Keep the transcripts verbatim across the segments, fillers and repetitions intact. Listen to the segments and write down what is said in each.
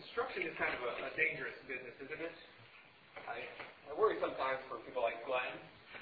construction is kind of a, a dangerous business, isn't it? I, I worry sometimes for people like Glenn.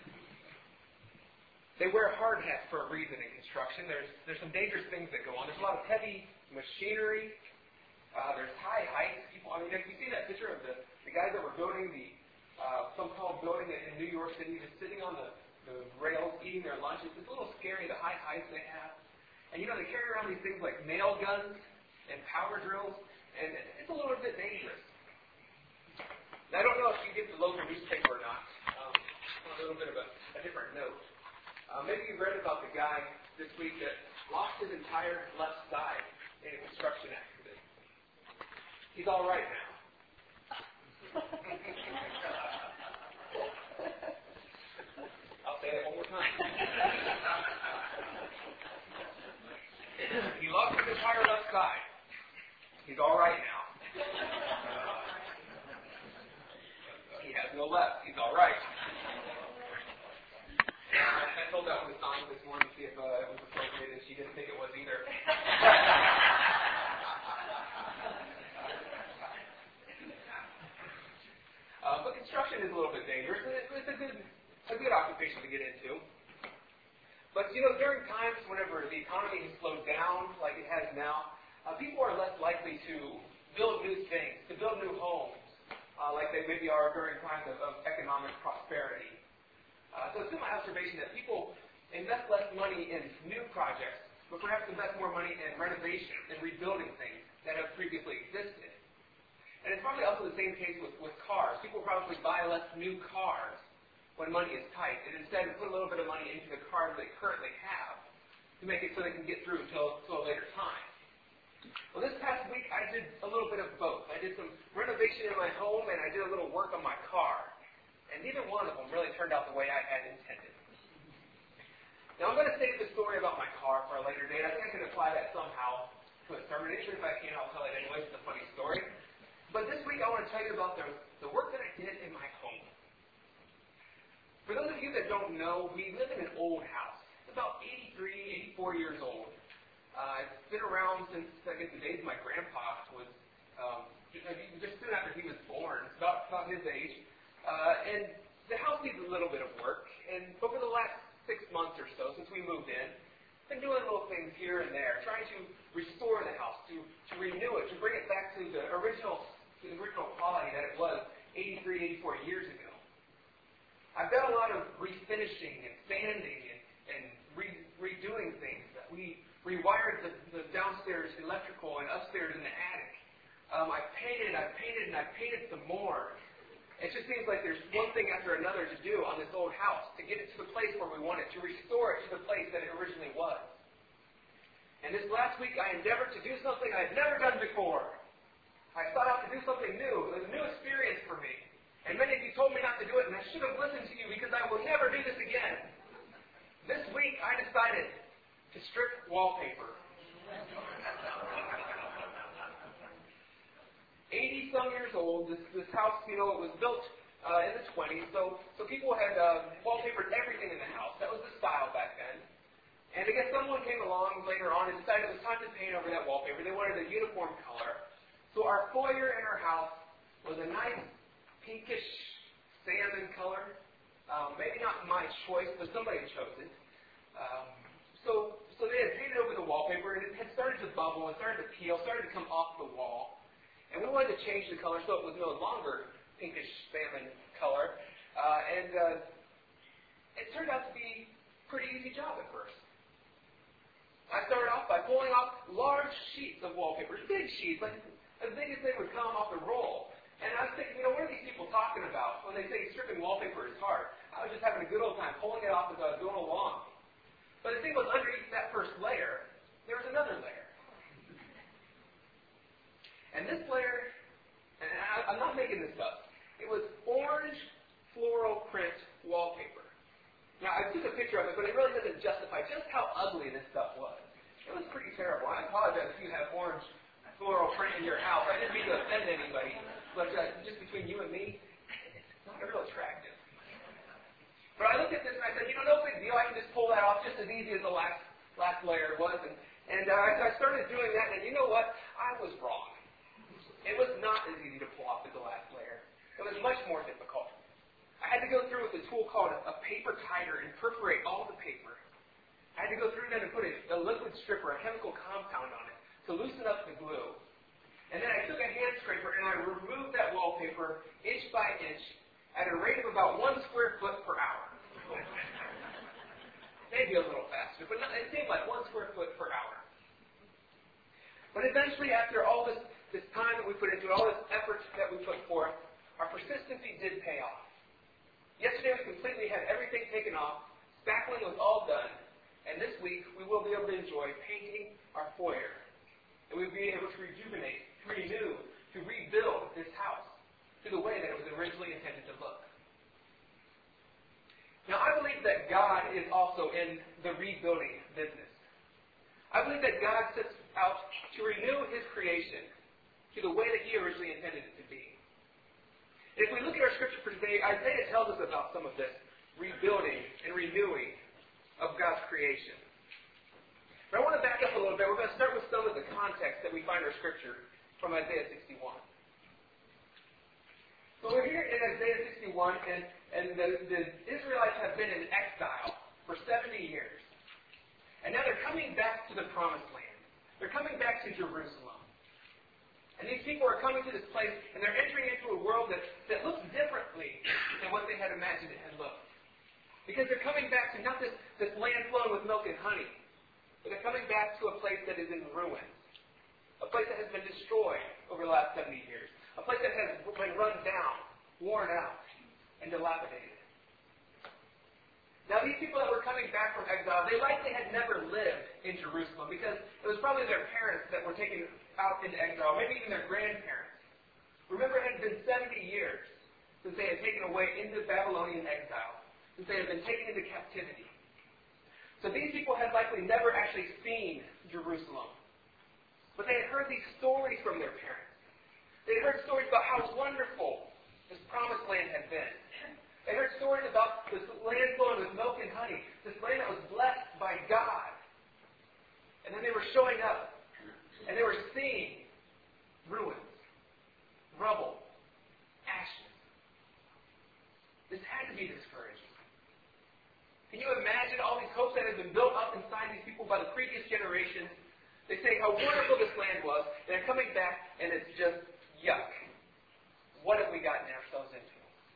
They wear hard hats for a reason in construction. There's there's some dangerous things that go on. There's a lot of heavy machinery. Uh, there's high heights. People, I mean, if you see that picture of the, the guys that were building the uh, some tall building in New York City, just sitting on the, the rails eating their lunches, it's a little scary, the high heights they have. And you know, they carry around these things like nail guns and power drills, and it's a little bit dangerous. Now, I don't know if you get the local newspaper or not. Um, on a little bit of a, a different note. Uh, maybe you read about the guy this week that lost his entire left side in a construction accident. He's all right now. I'll say that one more time. He lost his entire left side. He's all right now. Uh, he has no left. He's all right. I told that one to Sonia this morning to see if uh, it was appropriate, and she didn't think it was either. uh, but construction is a little bit dangerous, and it's a good, a good occupation to get into. But, you know, during times whenever the economy has slowed down, like it has now, uh, people are less likely to build new things, to build new homes, uh, like they maybe are during times of, of economic prosperity. Uh, so it's been my observation that people invest less money in new projects, but perhaps invest more money in renovation and rebuilding things that have previously existed. And it's probably also the same case with, with cars. People probably buy less new cars when money is tight, and instead put a little bit of money into the cars they currently have to make it so they can get through until, until a later time. Well, this past week I did a little bit of both. I did some renovation in my home, and I did a little work on my car. And neither one of them really turned out the way I had intended. Now, I'm going to save the story about my car for a later date. I think I can apply that somehow to a sermon. Even if I can't, I'll tell it anyway. It's a funny story. But this week, I want to tell you about the, the work that I did in my home. For those of you that don't know, we live in an old house. It's about eighty-three, eighty-four years old. Uh, it's been around since, I guess, the days my grandpa was, um, just soon after he was born. It's about, about his age. Uh, and the house needs a little bit of work, and over the last six months or so, since we moved in, I've been doing little things here and there, trying to restore the house, to, to renew it, to bring it back to the original, to the original quality that it was eighty-three, eighty-four years ago. I've done a lot of refinishing and sanding and, and re, redoing things. We rewired the, the downstairs electrical and upstairs in the attic. Um, I painted, I painted, and I painted some more. It just seems like there's one thing after another to do on this old house to get it to the place where we want it, to restore it to the place that it originally was. And this last week I endeavored to do something I had never done before. I sought out to do something new. It was a new experience for me. And many of you told me not to do it, and I should have listened to you because I will never do this again. This week I decided to strip wallpaper. eighty-some years old, this, this house, you know, it was built uh, in the twenties, so, so people had uh, wallpapered everything in the house. That was the style back then. And I guess someone came along later on and decided it was time to paint over that wallpaper. They wanted a uniform color. So our foyer in our house was a nice pinkish salmon color. Um, maybe not my choice, but somebody chose it. Um, so, so they had painted over the wallpaper, and it had started to bubble, and started to peel, started to come off the wall. And we wanted to change the color so it was no longer pinkish salmon color. Uh, and uh, it turned out to be a pretty easy job at first. I started off by pulling off large sheets of wallpaper, big sheets, like as big as they would come off the roll. And I was thinking, you know, what are these people talking about when they say stripping wallpaper is hard? I was just having a good old time pulling it off as I was going along. But the thing was, underneath that first layer, there was another layer. And this layer, and I, I'm not making this up, it was orange floral print wallpaper. Now, I took a picture of it, but it really doesn't justify just how ugly this stuff was. It was pretty terrible. I apologize if you have orange floral print in your house. I didn't mean to offend anybody, but uh, just between you and me, it's not real attractive. But I looked at this and I said, you know, no big deal. I can just pull that off just as easy as the last last layer was. And, and uh, I started doing that, and you know what? I was wrong. It was not as easy to pull off as the last layer. It was much more difficult. I had to go through with a tool called a, a paper titer and perforate all the paper. I had to go through then and put a, a liquid stripper, a chemical compound on it, to loosen up the glue. And then I took a hand scraper and I removed that wallpaper inch by inch at a rate of about one square foot per hour. Maybe a little faster, but not, it seemed like one square foot per hour. But eventually, after all this, this time that we put into it, all this effort that we put forth, our persistency did pay off. Yesterday we completely had everything taken off, spackling was all done, and this week we will be able to enjoy painting our foyer. And we'll be able to rejuvenate, to renew, to rebuild this house to the way that it was originally intended to look. Now, I believe that God is also in the rebuilding business. I believe that God sets out to renew His creation to the way that He originally intended it to be. And if we look at our scripture for today, Isaiah tells us about some of this rebuilding and renewing of God's creation. But I want to back up a little bit. We're going to start with some of the context that we find in our scripture from Isaiah sixty-one. So we're here in Isaiah sixty-one, and, and the, the Israelites have been in exile for seventy years. And now they're coming back to the promised land. They're coming back to Jerusalem. And these people are coming to this place, and they're entering into a world that, that looks differently than what they had imagined it had looked. Because they're coming back to not this, this land flowing with milk and honey, but they're coming back to a place that is in ruins. A place that has been destroyed over the last seventy years. A place that has been run down, worn out, and dilapidated. Now, these people that were coming back from exile, they likely had never lived in Jerusalem because it was probably their parents that were taken out into exile, maybe even their grandparents. Remember, it had been seventy years since they had taken away into Babylonian exile, since they had been taken into captivity. So these people had likely never actually seen Jerusalem. But they had heard these stories from their parents. They had heard stories about how wonderful this promised land had been. They heard stories about this land flowing with milk and honey, this land that was blessed by God. And then they were showing up, and they were seeing ruins, rubble, ashes. This had to be discouraging. Can you imagine all these hopes that had been built up inside these people by the previous generations? They say how wonderful this land was, and they're coming back, and it's just yuck. What have we gotten ourselves into?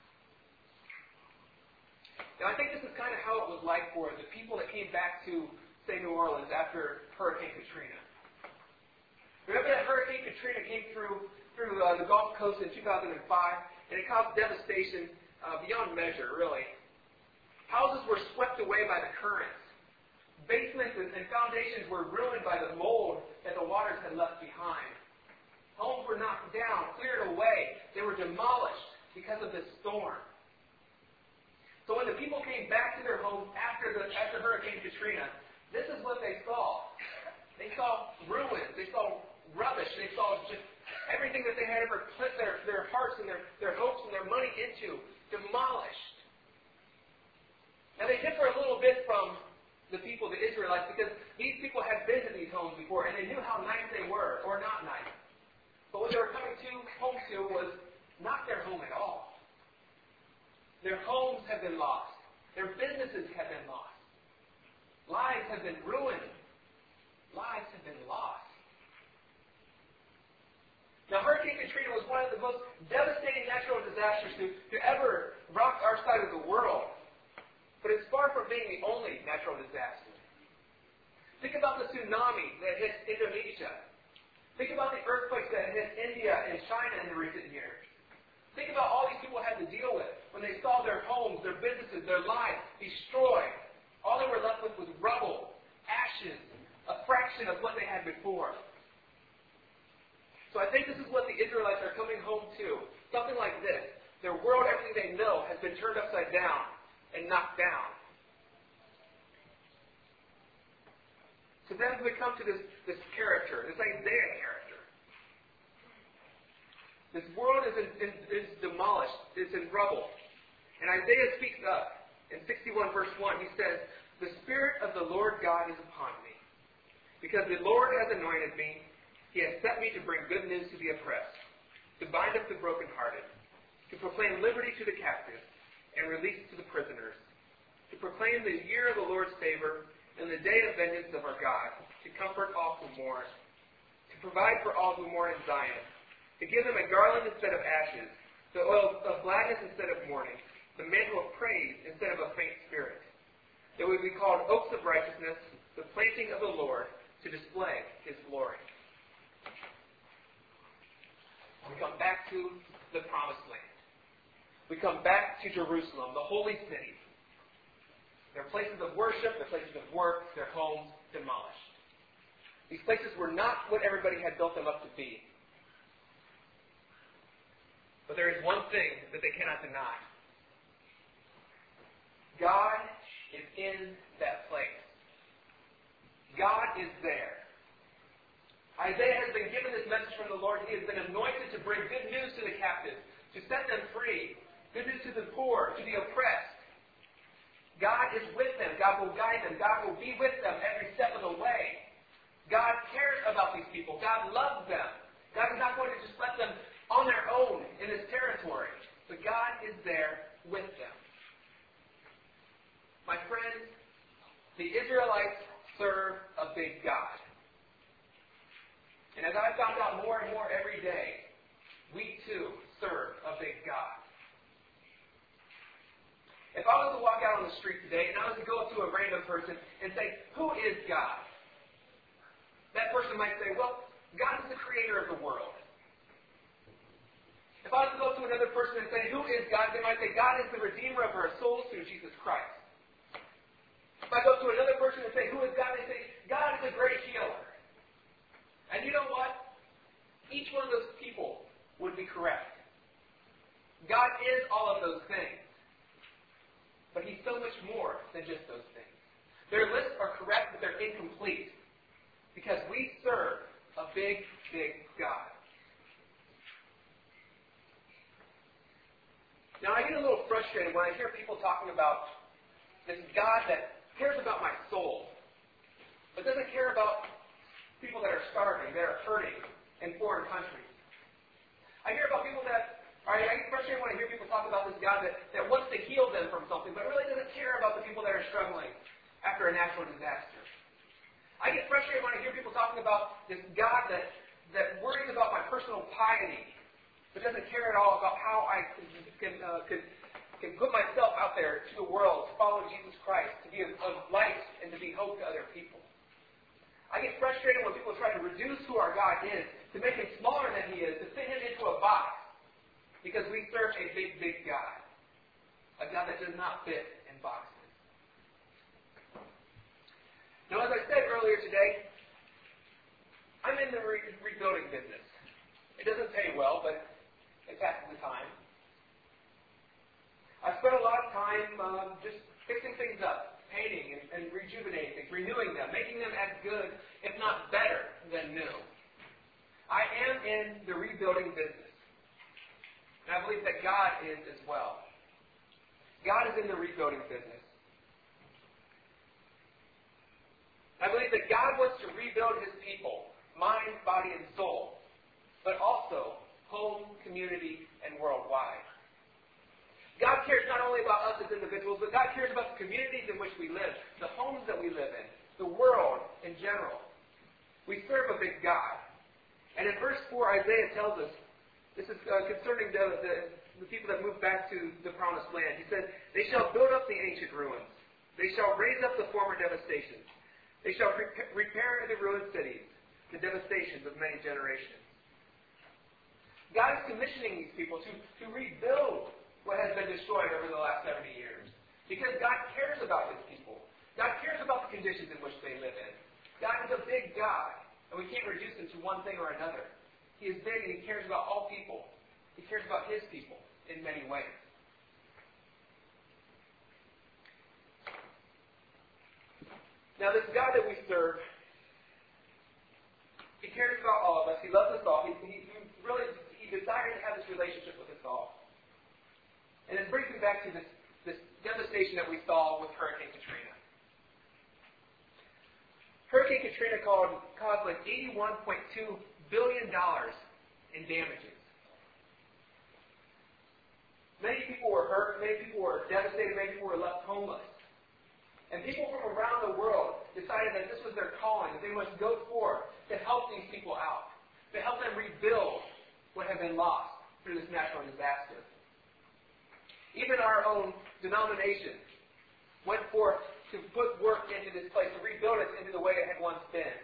Now, I think this is kind of how it was like for the people that came back to, say, New Orleans after Hurricane Katrina. Remember that Hurricane Katrina came through through uh, the Gulf Coast in two thousand five, and it caused devastation uh, beyond measure, really. Houses were swept away by the currents. Basements and, and foundations were ruined by the mold that the waters had left behind. Homes were knocked down, cleared away. They were demolished because of this storm. So when the people came back to their homes after the after Hurricane Katrina, this is what they saw. They saw ruins. They saw rubbish. They saw just everything that they had ever put their, their hearts and their, their hopes and their money into demolished. Now they differ a little bit from the people, the Israelites, because these people had been to these homes before and they knew how nice they were, or not nice. But what they were coming to home to was not their home at all. Their homes have been lost. Their businesses have been lost. Lives have been ruined. Lives have been lost. Now, Hurricane Katrina was one of the most devastating natural disasters to, to ever rock our side of the world. But it's far from being the only natural disaster. Think about the tsunami that hit Indonesia. Think about the earthquakes that hit India and China in the recent years. Think about all these people had to deal with when they saw their homes, their businesses, their lives destroyed. All they were left with was rubble, ashes, a fraction of what they had before. So I think this is what the Israelites are coming home to. Something like this. Their world, everything they know, has been turned upside down and knocked down. So then we come to this, this character, this Isaiah character. This world is, in, is, is demolished. It's in rubble. And Isaiah speaks up. In sixty-one verse one, he says, "The Spirit of the Lord God is upon me, because the Lord has anointed me. He has sent me to bring good news to the oppressed, to bind up the brokenhearted, to proclaim liberty to the captives, and release to the prisoners, to proclaim the year of the Lord's favor and the day of vengeance of our God, to comfort all who mourn, to provide for all who mourn in Zion, to give them a garland instead of ashes, the oil of gladness instead of mourning, the mantle of praise instead of a faint spirit. They would be called oaks of righteousness, the planting of the Lord, to display His glory. We come back to the promised land. We come back to Jerusalem, the holy city. Their places of worship, their places of work, their homes demolished. These places were not what everybody had built them up to be. But there is one thing that they cannot deny. God is in that place. God is there. Isaiah has been given this message from the Lord. He has been anointed to bring good news to the captives, to set them free, good news to the poor, to the oppressed. God is with them. God will guide them. God will be with them every step of the way. God cares about these people. God loves them. God is not going to just let them on their own in His territory. But God is there with them. My friends, the Israelites serve a big God. And as I found out more and more every day, we too serve a big God. If I was to walk out on the street today and I was to go up to a random person and say, "Who is God?" that person might say, "Well, God is the creator of the world." If I was to go up to another person and say, "Who is God?" they might say, "God is the redeemer of our souls through Jesus Christ." If I go to another person and say, "Who is God?" they say, "God is a great healer." And you know what? Each one of those people would be correct. God is all of those things. But He's so much more than just those things. Their lists are correct, but they're incomplete. Because we serve a big, big God. Now, I get a little frustrated when I hear people talking about this God that cares about my soul, but doesn't care about people that are starving, that are hurting in foreign countries. I hear about people that, I get frustrated when I hear people talk about this God that, that wants to heal them from something, but really doesn't care about the people that are struggling after a natural disaster. I get frustrated when I hear people talking about this God that, that worries about my personal piety, but doesn't care at all about how I can, can, uh, can, can put myself out there to the world, to follow Jesus Christ, to be of, of light, and to be hope to other people. I get frustrated when people try to reduce who our God is, to make Him smaller than He is, to fit Him into a box, because we serve a big, big God. A God that does not fit in boxes. Now, as I said earlier today, I'm in the re- rebuilding business. It doesn't pay well, but it passes the time. I spent a lot of time um, just fixing things up, painting and, and rejuvenating things, renewing them, making them as good, if not better, than new. I am in the rebuilding business. And I believe that God is as well. God is in the rebuilding business. I believe that God wants to rebuild His people, mind, body, and soul, but also home, community, and worldwide. God cares not only about us as individuals, but God cares about the communities in which we live, the homes that we live in, the world in general. We serve a big God. And in verse four, Isaiah tells us, this is uh, concerning the, the, the people that moved back to the promised land. He said, "They shall build up the ancient ruins. They shall raise up the former devastations. They shall re- repair the ruined cities, the devastations of many generations." God is commissioning these people to, to rebuild what has been destroyed over the last seventy years. Because God cares about His people. God cares about the conditions in which they live in. God is a big God, and we can't reduce Him to one thing or another. He is big, and He cares about all people. He cares about His people in many ways. Now, this God that we serve, He cares about all of us. He loves us all. He, he really He desires to have this relationship with us all. And it brings me back to this, this devastation that we saw with Hurricane Katrina. Hurricane Katrina caused, caused like eighty-one point two billion dollars in damages. Many people were hurt, many people were devastated, many people were left homeless. And people from around the world decided that this was their calling, that they must go forth to help these people out, to help them rebuild what had been lost through this natural disaster. Even our own denomination went forth to put work into this place, to rebuild it into the way it had once been.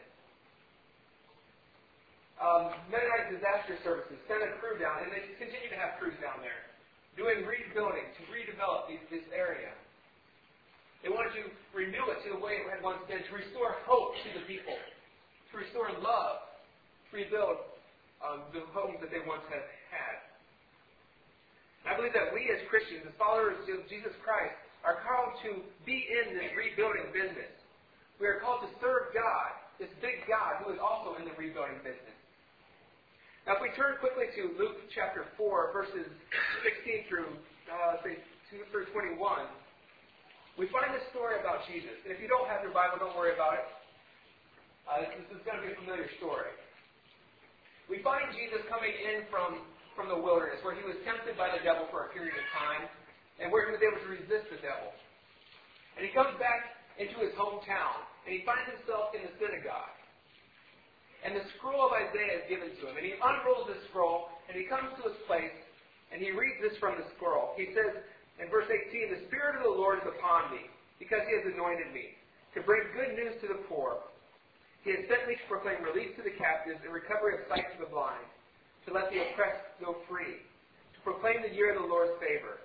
Um, Mennonite Disaster Services sent a crew down, and they continue to have crews down there, doing rebuilding, to redevelop these, this area. They wanted to renew it to the way it had once been, to restore hope to the people, to restore love, to rebuild um, the homes that they once had had. And I believe that we as Christians, as followers of Jesus Christ, are called to be in this rebuilding business. We are called to serve God, this big God who is also in the rebuilding business. Now, if we turn quickly to Luke chapter four, verses sixteen through uh, say two through twenty-one, we find this story about Jesus. And if you don't have your Bible, don't worry about it. Uh, this is going to be a familiar story. We find Jesus coming in from, from the wilderness, where he was tempted by the devil for a period of time, and where he was able to resist the devil. And he comes back into his hometown, and he finds himself in the synagogue. And the scroll of Isaiah is given to him. And he unrolls the scroll, and he comes to this place, and he reads this from the scroll. He says in verse eighteen, "The Spirit of the Lord is upon me, because he has anointed me, to bring good news to the poor. He has sent me to proclaim release to the captives and recovery of sight to the blind, to let the oppressed go free, to proclaim the year of the Lord's favor."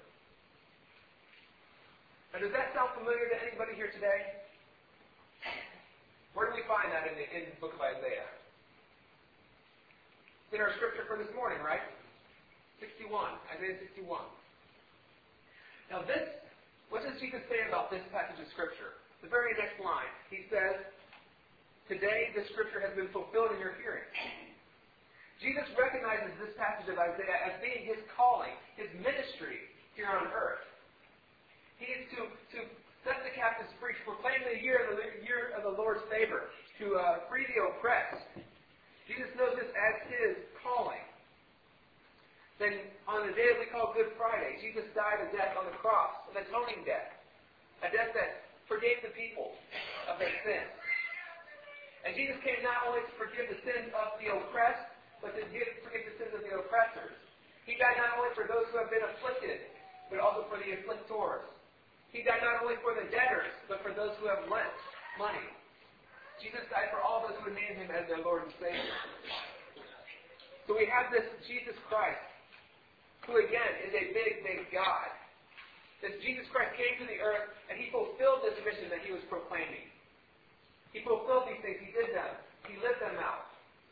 Now, does that sound familiar to anybody here today? Where do we find that in the, in the book of Isaiah? It's in our scripture for this morning, right? sixty-one, Isaiah sixty-one. Now this, what does Jesus say about this passage of scripture? The very next line. He says, "Today the scripture has been fulfilled in your hearing." Jesus recognizes this passage of Isaiah as being his calling, his ministry here on earth. He is to, to set the captives free, to proclaim the year of the, year of the Lord's favor, to uh, free the oppressed. Jesus knows this as his calling. Then on the day that we call Good Friday, Jesus died a death on the cross, an atoning death, a death that forgave the people of their sins. And Jesus came not only to forgive the sins of the oppressed, but to give, forgive the sins of the oppressors. He died not only for those who have been afflicted, but also for the afflictors. He died not only for the debtors, but for those who have lent money. Jesus died for all those who would name him as their Lord and Savior. So we have this Jesus Christ, who again is a big, big God. This Jesus Christ came to the earth, and he fulfilled this mission that he was proclaiming. He fulfilled these things. He did them. He lived them out.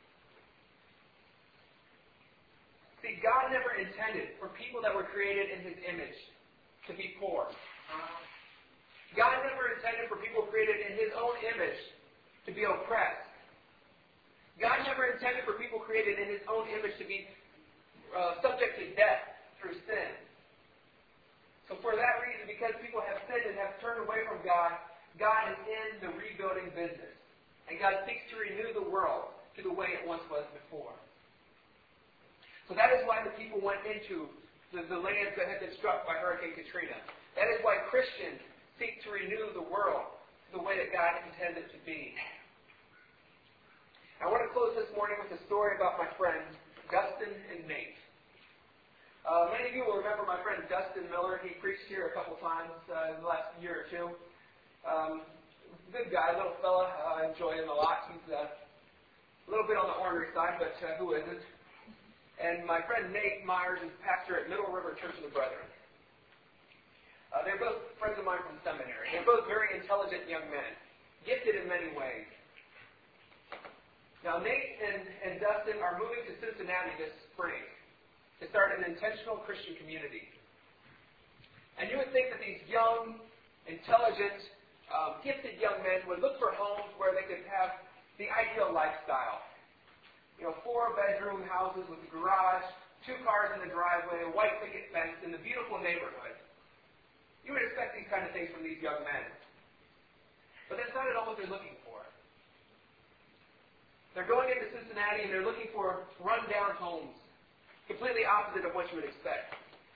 See, God never intended for people that were created in his image to be poor. God never intended for people created in his own image to be oppressed. God never intended for people created in his own image to be uh, subject to death through sin. So for that reason, because people have sinned and have turned away from God, God is in the rebuilding business. And God seeks to renew the world to the way it once was before. So that is why the people went into the, the lands that had been struck by Hurricane Katrina. That is why Christians seek to renew the world to the way that God intended it to be. I want to close this morning with a story about my friends, Dustin and Nate. Uh, many of you will remember my friend Dustin Miller. He preached here a couple times uh, in the last year or two. Um, good guy, little fella. Uh, I enjoy him a lot. He's uh, a little bit on the ornery side, but uh, who isn't? And my friend Nate Myers is pastor at Middle River Church of the Brethren. Uh, they're both friends of mine from seminary. They're both very intelligent young men, gifted in many ways. Now, Nate and, and Dustin are moving to Cincinnati this spring to start an intentional Christian community. And you would think that these young, intelligent, um, gifted young men would look for homes where they could have the ideal lifestyle. You know, four-bedroom houses with a garage, two cars in the driveway, a white picket fence in a beautiful neighborhood. You would expect these kind of things from these young men. But that's not at all what they're looking for. They're going into Cincinnati and they're looking for run-down homes, completely opposite of what you would expect.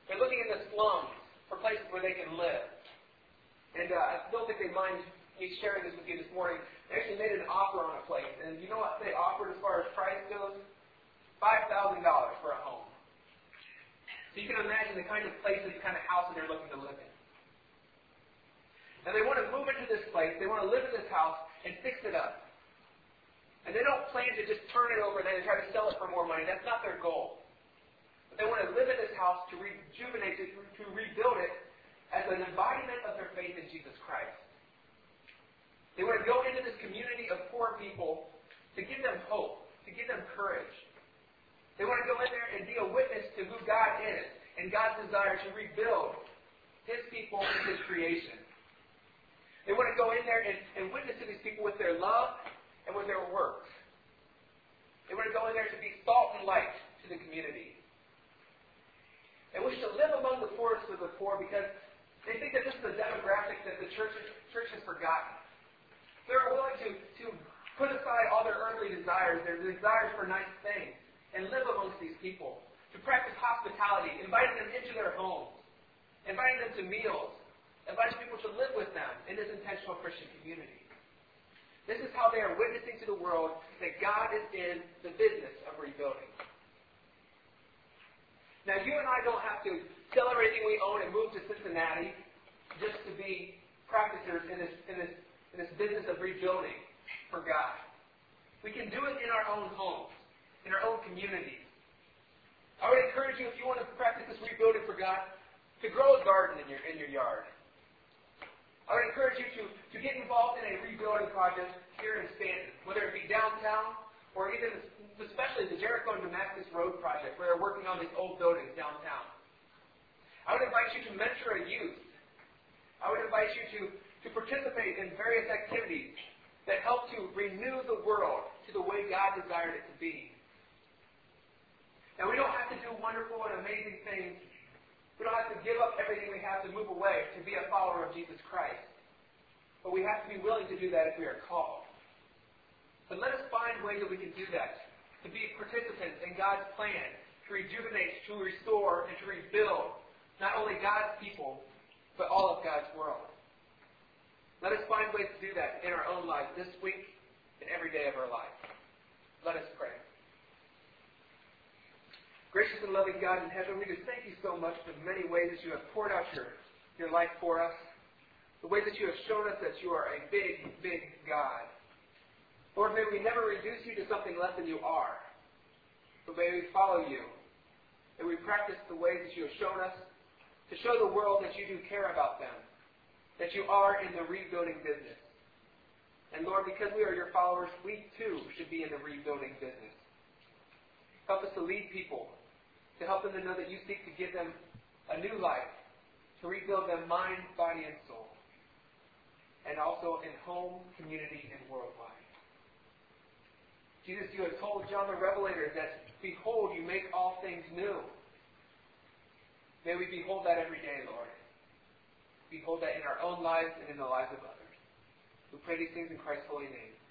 They're looking in the slums for places where they can live. And uh, I don't think they mind me sharing this with you this morning. They actually made an offer on a place. And you know what they offered as far as price goes? five thousand dollars for a home. So you can imagine the kind of place and the kind of house that they're looking to live in. And they want to move into this place. They want to live in this house and fix it up. And they don't plan to just turn it over and then try to sell it for more money. That's not their goal. But they want to live in this house to rejuvenate it, to rebuild it as an embodiment of their faith in Jesus Christ. They want to go into this community of poor people to give them hope, to give them courage. They want to go in there and be a witness to who God is and God's desire to rebuild His people and His creation. They want to go in there and, and witness to these people with their love and with their works. They want to go in there to be salt and light to the community. They wish to live among the poorest of the poor because they think that this is a demographic that the church, church has forgotten. They're willing to, to put aside all their earthly desires, their desires for nice things, and live amongst these people. To practice hospitality, inviting them into their homes, inviting them to meals, inviting people to live with them in this intentional Christian community. This is how they are witnessing to the world that God is in the business of rebuilding. Now, you and I don't have to sell everything we own and move to Cincinnati just to be practicers in this, in this, in this business of rebuilding for God. We can do it in our own homes, in our own communities. I would encourage you, if you want to practice this rebuilding for God, to grow a garden in your in your yard. I would encourage you to, to get involved in a rebuilding project here in Stanton, whether it be downtown or even, especially the Jericho and Damascus Road project, where they're working on these old buildings downtown. I would invite you to mentor a youth. I would invite you to, to participate in various activities that help to renew the world to the way God desired it to be. Now, we don't have to do wonderful and amazing things. We don't have to give up everything we have to move away to be a follower of Jesus Christ. But we have to be willing to do that if we are called. But let us find ways that we can do that, to be participants in God's plan, to rejuvenate, to restore, and to rebuild not only God's people, but all of God's world. Let us find ways to do that in our own lives this week and every day of our life. Let us pray. Gracious and loving God in heaven, we just thank you so much for the many ways that you have poured out your, your life for us, the ways that you have shown us that you are a big, big God. Lord, may we never reduce you to something less than you are, but may we follow you. May we practice the ways that you have shown us to show the world that you do care about them, that you are in the rebuilding business. And Lord, because we are your followers, we too should be in the rebuilding business. Help us to lead people, to help them to know that you seek to give them a new life, to rebuild them mind, body, and soul, and also in home, community, and worldwide. Jesus, you have told John the Revelator that, behold, you make all things new. May we behold that every day, Lord. Behold that in our own lives and in the lives of others. We pray these things in Christ's holy name.